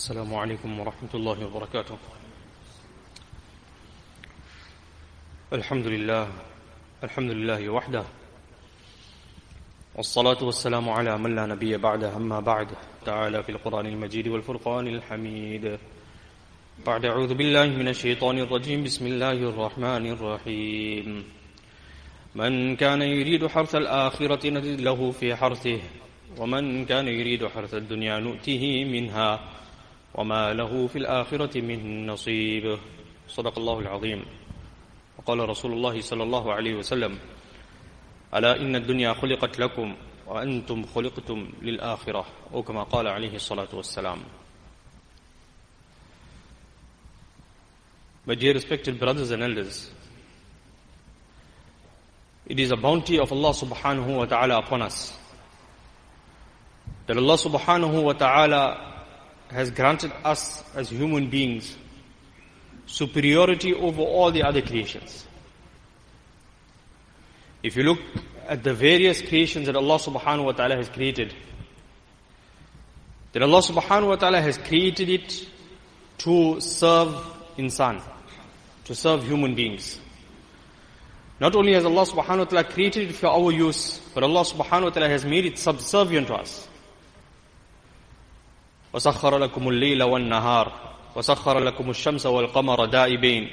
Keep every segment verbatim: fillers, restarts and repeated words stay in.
السلام عليكم ورحمة الله وبركاته. الحمد لله الحمد لله وحده، والصلاة والسلام على من لا نبي بعده. أما بعد، تعالى في القرآن المجيد والفرقان الحميد بعد أعوذ بالله من الشيطان الرجيم. بسم الله الرحمن الرحيم. من كان يريد حرث الآخرة نزد له في حرثه ومن كان يريد حرث الدنيا نؤته منها وما له في الآخرة من نصيب. صدق الله العظيم. وقال رسول الله صلى الله عليه وسلم: ألا إن الدنيا خلقت لكم وأنتم خلقتم للآخرة، أو كما قال عليه الصلاة والسلام. My dear respected brothers and elders, it is a bounty of Allah subhanahu wa ta'ala upon us that Allah subhanahu wa ta'ala has granted us as human beings superiority over all the other creations. If you look at the various creations that Allah subhanahu wa ta'ala has created, that Allah subhanahu wa ta'ala has created it to serve insan, to serve human beings. Not only has Allah subhanahu wa ta'ala created it for our use, but Allah subhanahu wa ta'ala has made it subservient to us. وَسَخَّرَ لَكُمُ اللَّيْلَ وَالنَّهَارَ وَسَخَّرَ لَكُمُ الشَّمْسَ وَالْقَمَرَ دَائِبَيْنِ.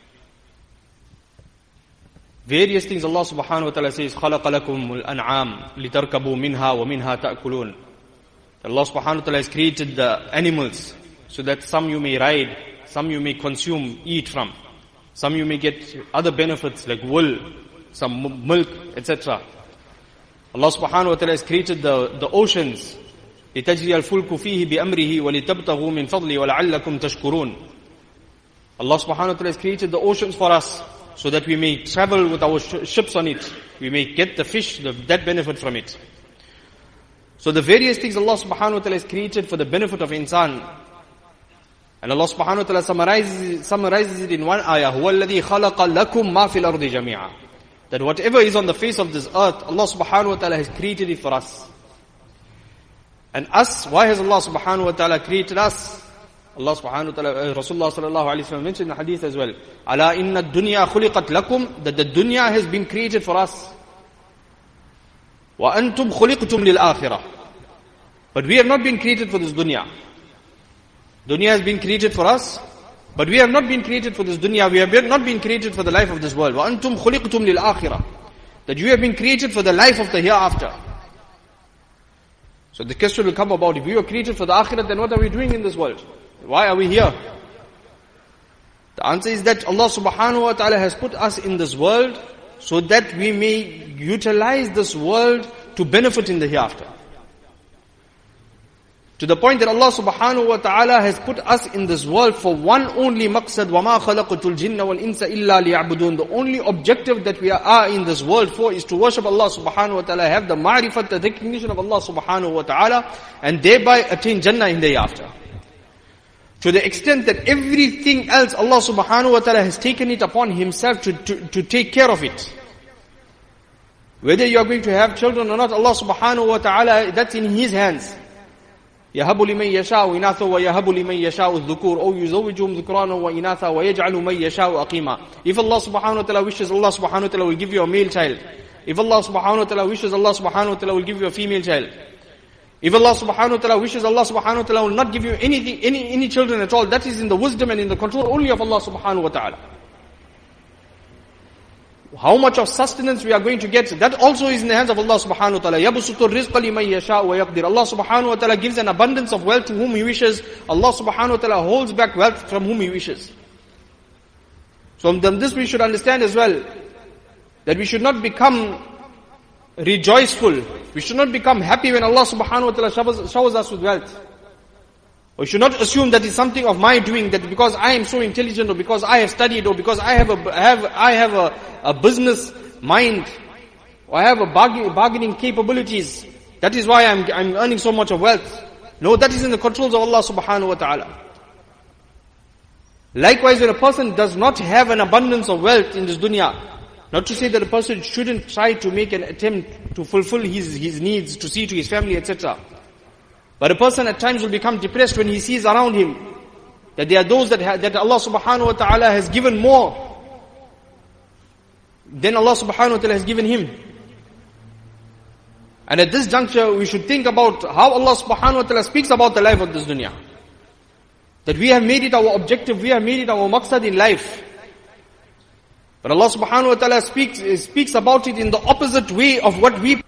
Various things Allah subhanahu wa ta'ala says, خَلَقَ لَكُمُ الْأَنْعَامِ لِتَرْكَبُوا مِنْهَا وَمِنْهَا تَأْكُلُونَ. Allah subhanahu wa ta'ala has created the animals so that some you may ride, some you may consume, eat from. Some you may get other benefits like wool, some milk, et cetera. Allah subhanahu wa ta'ala has created the, the oceans. لِتَجْرِيَ الْفُلْكُ فِيهِ بِأَمْرِهِ وَلِتَبْتَغُوا مِنْ فَضْلِهِ وَلَعَلَّكُمْ تَشْكُرُونَ. Allah subhanahu wa ta'ala has created the oceans for us so that we may travel with our sh- ships on it. We may get the fish, the, that benefit from it. So the various things Allah subhanahu wa ta'ala has created for the benefit of insan. And Allah subhanahu wa ta'ala summarizes, summarizes it in one ayah, هُوَ الَّذِي خَلَقَ لَكُمْ مَا فِي الْأَرْضِ جَمِيعًا. That whatever is on the face of this earth, Allah subhanahu wa ta'ala has created it for us. And us, why has Allah subhanahu wa ta'ala created us? Allah subhanahu wa ta'ala, uh, Rasulullah sallallahu alayhi wa sallam mentioned in the hadith as well, أَلَا إِنَّ الدُّنْيَا خُلِقَتْ لَكُمْ, that the dunya has been created for us. وَأَنْتُمْ خُلِقْتُمْ لِلْآخِرَةِ. But we have not been created for this dunya. Dunya has been created for us, but we have not been created for this dunya. We have not been created for the life of this world. وَأَنْتُمْ خُلِقْتُمْ لِلْآخِرَةِ. That you have been created for the life of the hereafter. So the question will come about, if we were created for the akhirah, then what are we doing in this world? Why are we here? The answer is that Allah subhanahu wa ta'ala has put us in this world so that we may utilize this world to benefit in the hereafter. To the point that Allah subhanahu wa ta'ala has put us in this world for one only maqsad, وَمَا خَلَقْتُ الْجِنَّ وَالْإِنسَ إِلَّا لِيَعْبُدُونَ. The only objective that we are in this world for is to worship Allah subhanahu wa ta'ala, have the ma'rifat, the recognition of Allah subhanahu wa ta'ala, and thereby attain Jannah in the hereafter. To the extent that everything else Allah subhanahu wa ta'ala has taken it upon Himself to, to, to take care of it. Whether you are going to have children or not, Allah subhanahu wa ta'ala, that's in His hands. يَهَبُ لِمَنْ يَشَاءُ إِنَاثًا وَيَهَبُ لِمَنْ يَشَاءُ الذُّكُورَ أَوْ يُزَوِّجُهُمْ ذُكْرَانًا وَإِنَاثًا وَيَجْعَلُ مَنْ يَشَاءُ أَقِيمًا. If Allah subhanahu wa ta'ala wishes, Allah subhanahu wa ta'ala will give you a male child. If Allah subhanahu wa ta'ala wishes, Allah subhanahu wa ta'ala will give you a female child. If Allah subhanahu wa ta'ala wishes, Allah subhanahu wa ta'ala will not give you anything, any, any children at all. That is in the wisdom and in the control only of Allah subhanahu wa ta'ala. How much of sustenance we are going to get, that also is in the hands of Allah subhanahu wa ta'ala. يَبْسُطُ الرِّزْقَ لِمَنْ يَشَاءُ وَيَقْدِرُ. Allah subhanahu wa ta'ala gives an abundance of wealth to whom He wishes. Allah subhanahu wa ta'ala holds back wealth from whom He wishes. So from this we should understand as well, that we should not become rejoiceful. We should not become happy when Allah subhanahu wa ta'ala showers, showers us with wealth. We should not assume that it's something of my doing, that because I am so intelligent, or because I have studied, or because I have a, have, I have a, a business mind, or I have a bargain, bargaining capabilities, that is why I'm, I'm earning so much of wealth. No, that is in the controls of Allah subhanahu wa ta'ala. Likewise, when a person does not have an abundance of wealth in this dunya, not to say that a person shouldn't try to make an attempt to fulfill his, his needs, to see to his family, et cetera. But a person at times will become depressed when he sees around him that there are those that, ha- that Allah subhanahu wa ta'ala has given more than Allah subhanahu wa ta'ala has given him. And at this juncture, we should think about how Allah subhanahu wa ta'ala speaks about the life of this dunya. That we have made it our objective, we have made it our maqsad in life. But Allah subhanahu wa ta'ala speaks, speaks about it in the opposite way of what we.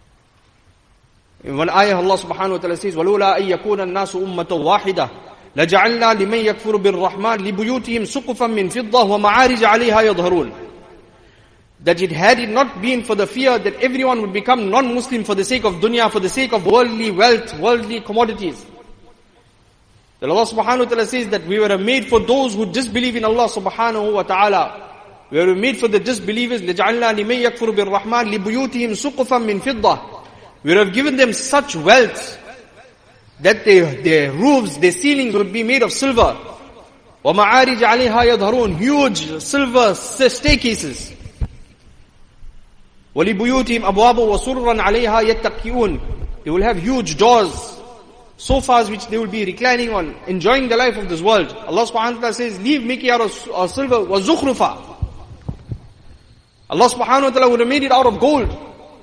In one ayah Allah subhanahu wa ta'ala says, وَلُوْلَا أَن يَكُونَ النَّاسُ أُمَّةً وَاحِدَةً لَجَعَلْنَا لِمَن يَكْفُرُ بِالرَّحْمَنِ لِبُيُوتِهِمْ سُقُفًا مِّن فِضَّةٍ وَمَعَارِجَ عَلَيْهَا يَظْهَرُونَ. That it had it not been for the fear that everyone would become non-Muslim for the sake of dunya, for the sake of worldly wealth, worldly commodities. That Allah subhanahu wa ta'ala says that we were made for those who disbelieve in Allah subhanahu wa ta'ala. We were made for the disbelievers. لَجَعَلْنَا لِمَن يَكْفُرُ بِالرَّحْمَنِ لِبُيُوتِهِمْ سُقُفًا مِّن فِضَّةٍ. We would have given them such wealth that their, their roofs, their ceilings would be made of silver. وَمَعَارِجَ عَلَيْهَا يَظْهَرُونَ. Huge silver staircases. وَلِبُيُوتِهِمْ أَبْوَابًا وَسُرُرًا عَلَيْهَا يَتَّكِئُونَ. They will have huge doors, sofas which they will be reclining on, enjoying the life of this world. Allah subhanahu wa ta'ala says, leave making out of, of silver, وَزُخْرُفًا. Allah subhanahu wa ta'ala would have made it out of gold.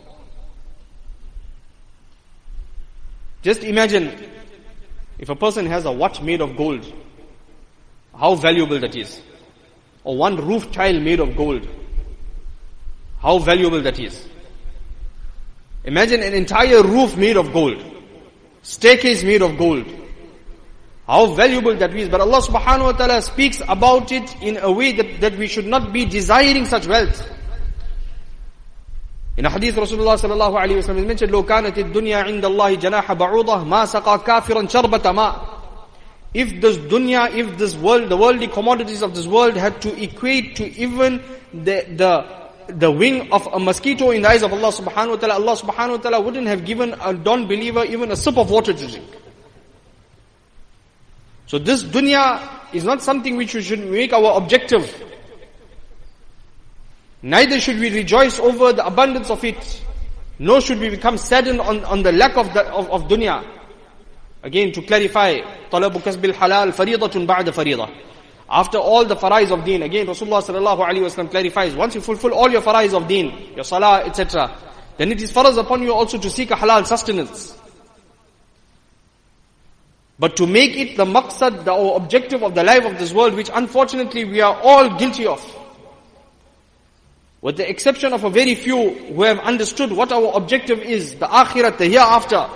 Just imagine, if a person has a watch made of gold, how valuable that is. Or one roof tile made of gold, how valuable that is. Imagine an entire roof made of gold, staircase made of gold. How valuable that is. But Allah subhanahu wa ta'ala speaks about it in a way that, that we should not be desiring such wealth. In a hadith, Rasulullah sallallahu alayhi wa sallam is mentioned, لو كانت الدنيا عند الله جناح بعوضة ما سقى كافرا شربة ماء. If this dunya, if this world, the worldly commodities of this world had to equate to even the, the, the wing of a mosquito in the eyes of Allah subhanahu wa ta'ala, Allah subhanahu wa ta'ala wouldn't have given a non-believer even a sip of water to drink. So this dunya is not something which we should make our objective. Neither should we rejoice over the abundance of it, nor should we become saddened on, on the lack of, the, of, of dunya. Again, to clarify, طَلَبُ كَسْبِ الْحَلَالِ فَرِيضَةٌ بَعْدَ فَرِيضَةٌ. After all the farais of deen, again Rasulullah sallallahu alaihi wasallam clarifies, once you fulfill all your farais of deen, your salah, et cetera, then it is faraz upon you also to seek a halal sustenance. But to make it the maqsad, the objective of the life of this world, which unfortunately we are all guilty of, with the exception of a very few who have understood what our objective is, the akhirat, the hereafter.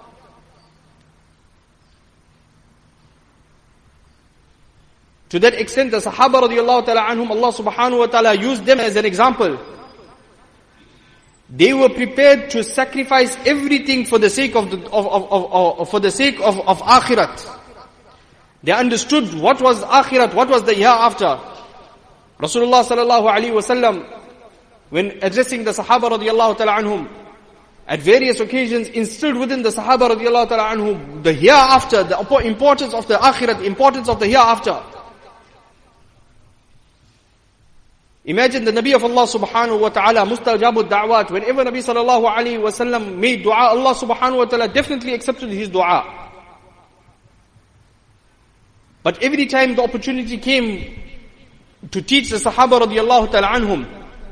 To that extent, the Sahaba radiallahu ta'ala anhum, Allah subhanahu wa ta'ala used them as an example. They were prepared to sacrifice everything for the sake of, the, of, of, of, of for the sake of, of akhirat. They understood what was akhirat, what was the hereafter. Rasulullah sallallahu alaihi wasallam, when addressing the Sahaba radiallahu ta'ala anhum, at various occasions instilled within the Sahaba radiallahu ta'ala anhum the hereafter, the importance of the akhirat, the importance of the hereafter. Imagine the Nabi of Allah subhanahu wa ta'ala, mustajabud da'wat, whenever Nabi sallallahu alayhi wa sallam made dua, Allah subhanahu wa ta'ala definitely accepted his dua. But every time the opportunity came to teach the Sahaba radiallahu ta'ala anhum,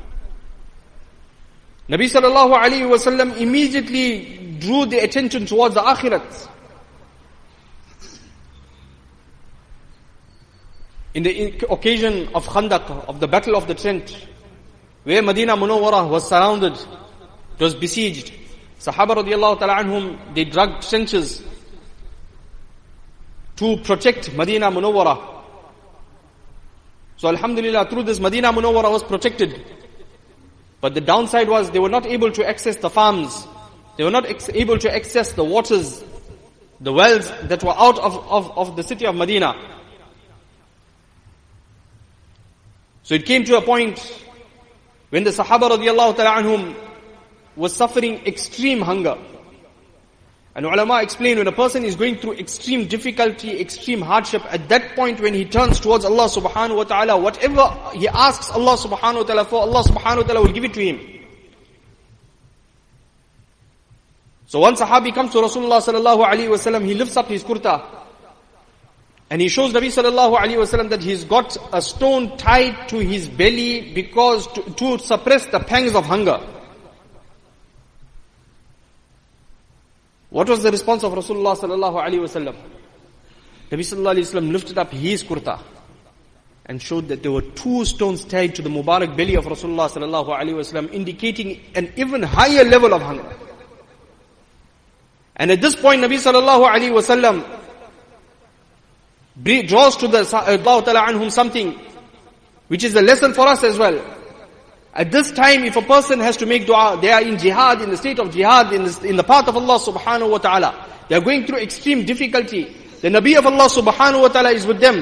Nabi sallallahu alayhi wa sallam immediately drew the attention towards the akhirat. In the occasion of Khandaq, of the Battle of the Trent, where Medina Munawwarah was surrounded, it was besieged. Sahaba radiallahu ta'ala anhum, they dug trenches to protect Medina Munawwarah. So alhamdulillah, through this Medina Munawwarah was protected. But the downside was they were not able to access the farms. They were not ex- able to access the waters, the wells that were out of, of, of the city of Medina. So it came to a point when the Sahaba radiallahu ta'ala anhum was suffering extreme hunger. And ulama explain, when a person is going through extreme difficulty, extreme hardship, at that point when he turns towards Allah subhanahu wa ta'ala, whatever he asks Allah subhanahu wa ta'ala for, Allah subhanahu wa ta'ala will give it to him. So one Sahabi comes to Rasulullah sallallahu alaihi wasallam, he lifts up his kurta and he shows Nabi sallallahu alaihi wasallam that he's got a stone tied to his belly because to, to suppress the pangs of hunger. What was the response of Rasulullah sallallahu alaihi wasallam? Nabi sallallahu alaihi wasallam lifted up his kurta and showed that there were two stones tied to the Mubarak belly of Rasulullah sallallahu alaihi wasallam, indicating an even higher level of hunger. And at this point, Nabi sallallahu alaihi wasallam draws to the Allah ta'ala anhum something which is a lesson for us as well. At this time, if a person has to make dua, they are in jihad, in the state of jihad, in the, in the path of Allah subhanahu wa ta'ala. They are going through extreme difficulty. The Nabi of Allah subhanahu wa ta'ala is with them.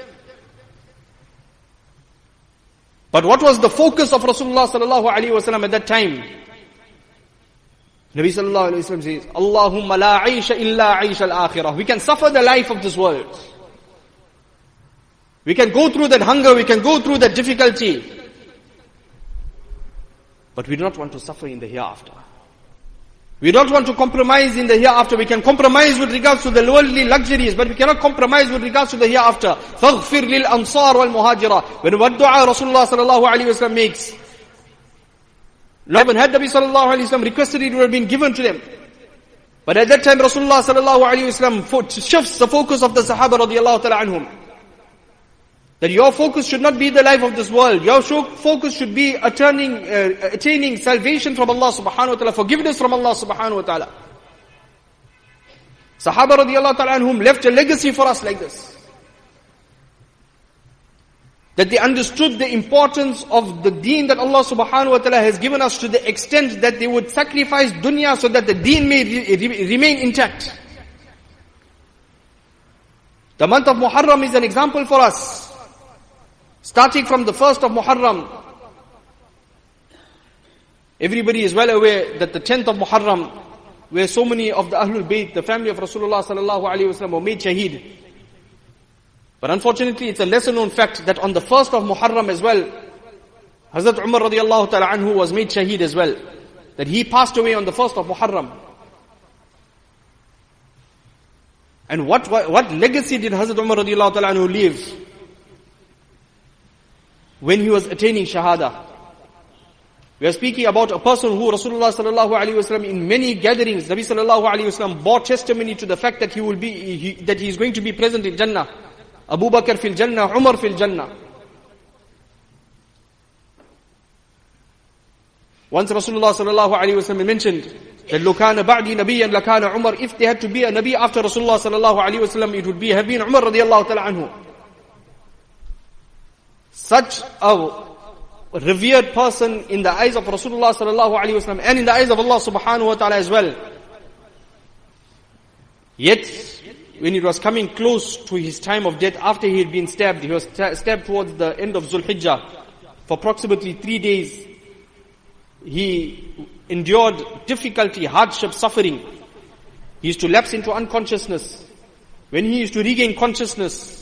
But what was the focus of Rasulullah sallallahu alaihi wasallam at that time? Nabi sallallahu alaihi wasallam says, Allahumma la aisha illa aisha al-akhirah. We can suffer the life of this world. We can go through that hunger, we can go through that difficulty. But we do not want to suffer in the hereafter. We don't want to compromise in the hereafter. We can compromise with regards to the worldly luxuries, but we cannot compromise with regards to the hereafter. فَاغْفِرْ لِلْأَنصَارِ وَالْمُهَاجِرَةِ. When what dua Rasulullah sallallahu alaihi wasallam makes, when had Nabi sallallahu alaihi wasallam requested, it would have been given to them. But at that time Rasulullah sallallahu alaihi wasallam shifts the focus of the Sahaba radiyallahu ta'ala anhum. That your focus should not be the life of this world. Your focus should be attaining, uh, attaining salvation from Allah subhanahu wa ta'ala, forgiveness from Allah subhanahu wa ta'ala. Sahaba radiyallahu ta'ala anhum left a legacy for us like this. That they understood the importance of the deen that Allah subhanahu wa ta'ala has given us to the extent that they would sacrifice dunya so that the deen may re- re- remain intact. The month of Muharram is an example for us. Starting from the first of Muharram, everybody is well aware that the tenth of Muharram, where so many of the Ahlul Bayt, the family of Rasulullah sallallahu alaihi wasallam, were made shaheed. But unfortunately, it's a lesser known fact that on the first of Muharram as well, Hazrat Umar radiallahu ta'ala anhu was made shaheed as well. That he passed away on the first of Muharram. And what, what, what legacy did Hazrat Umar radiallahu ta'ala anhu leave when he was attaining Shahada? We are speaking about a person who Rasulullah sallallahu alaihi wasallam in many gatherings, Nabi sallallahu alaihi wasallam bore testimony to the fact that he will be, he, that he is going to be present in Jannah. Abu Bakr fil Jannah, Umar fil Jannah. Once Rasulullah sallallahu alaihi wasallam mentioned that لو كان بعدي نبيا لكان عمر. If they had to be a Nabi after Rasulullah sallallahu alaihi wasallam, it would be have been Umar radiallahu ta'ala anhu. Such a revered person in the eyes of Rasulullah sallallahu alaihi wasallam and in the eyes of Allah subhanahu wa ta'ala as well. Yet, when it was coming close to his time of death, after he had been stabbed, he was stabbed towards the end of Zulhijjah. For approximately three days, he endured difficulty, hardship, suffering. He used to lapse into unconsciousness. When he used to regain consciousness,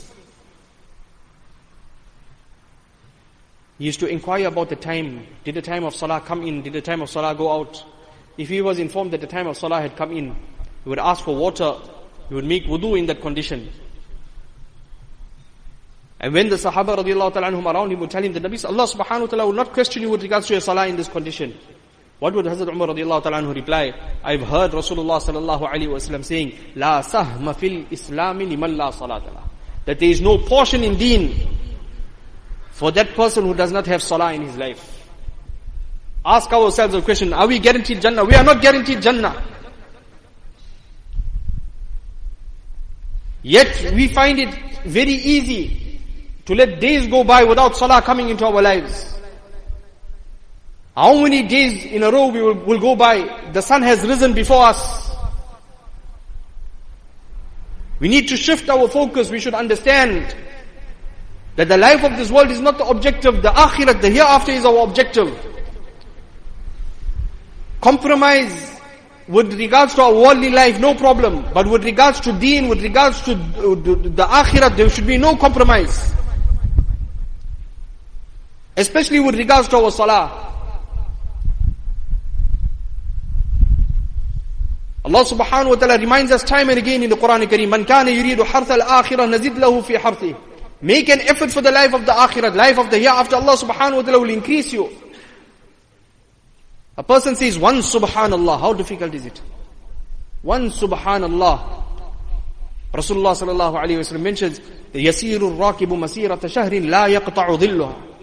he used to inquire about the time. Did the time of Salah come in? Did the time of Salah go out? If he was informed that the time of Salah had come in, he would ask for water. He would make wudu in that condition. And when the Sahaba radiallahu ta'ala anhum around him would tell him that Nabi Allah subhanahu wa ta'ala would not question you with regards to your Salah in this condition, what would Hazrat Umar radiallahu ta'ala anhu reply? I've heard Rasulullah sallallahu alaihi wasallam saying, La sahma fil islami liman la salatala. That there is no portion in deen for that person who does not have Salah in his life. Ask ourselves a question, are we guaranteed Jannah? We are not guaranteed Jannah. Yet we find it very easy to let days go by without Salah coming into our lives. How many days in a row we will, will go by, the sun has risen before us. We need to shift our focus. We should understand that the life of this world is not the objective. The akhirat, the hereafter is our objective. Compromise with regards to our worldly life, no problem. But with regards to deen, with regards to the akhirat, there should be no compromise. Especially with regards to our salah. Allah subhanahu wa ta'ala reminds us time and again in the Quran Kareem, Man kana yuridu harth al-akhirah nazid lahu fi harthih. Make an effort for the life of the akhirah, life of the hereafter. Allah subhanahu wa ta'ala will increase you. A person says one subhanallah, how difficult is it? One subhanallah. Rasulullah sallallahu alayhi wa sallam mentions, Yasiru rakibu masirata shahrin la yaqta'u dhilluha.